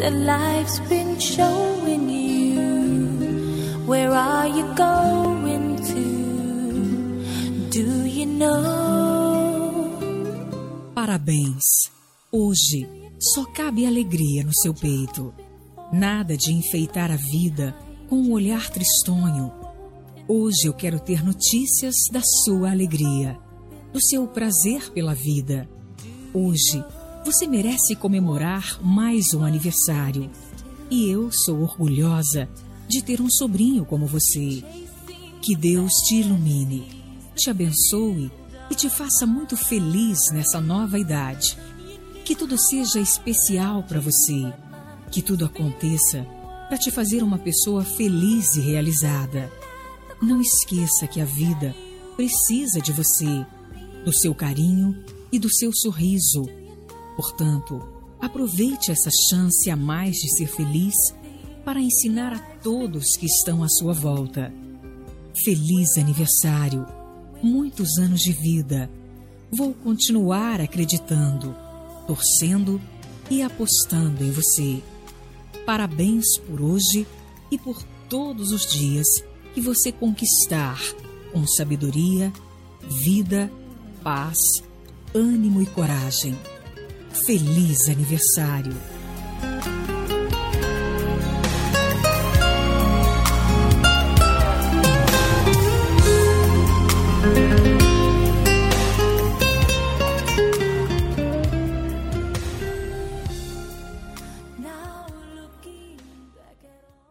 that life's been showing you. Where are you going to? Do you know? Parabéns! Hoje só cabe alegria no seu peito. Nada de enfeitar a vida com um olhar tristonho. Hoje eu quero ter notícias da sua alegria, do seu prazer pela vida. Hoje você merece comemorar mais um aniversário. E eu sou orgulhosa de ter um sobrinho como você. Que Deus te ilumine, te abençoe e te faça muito feliz nessa nova idade. Que tudo seja especial para você. Que tudo aconteça para te fazer uma pessoa feliz e realizada. Não esqueça que a vida precisa de você, do seu carinho e do seu sorriso. Portanto, aproveite essa chance a mais de ser feliz para ensinar a todos que estão à sua volta. Feliz aniversário! Muitos anos de vida. Vou continuar acreditando, torcendo e apostando em você. Parabéns por hoje e por todos os dias que você conquistar com sabedoria, vida, paz, ânimo e coragem. Feliz aniversário!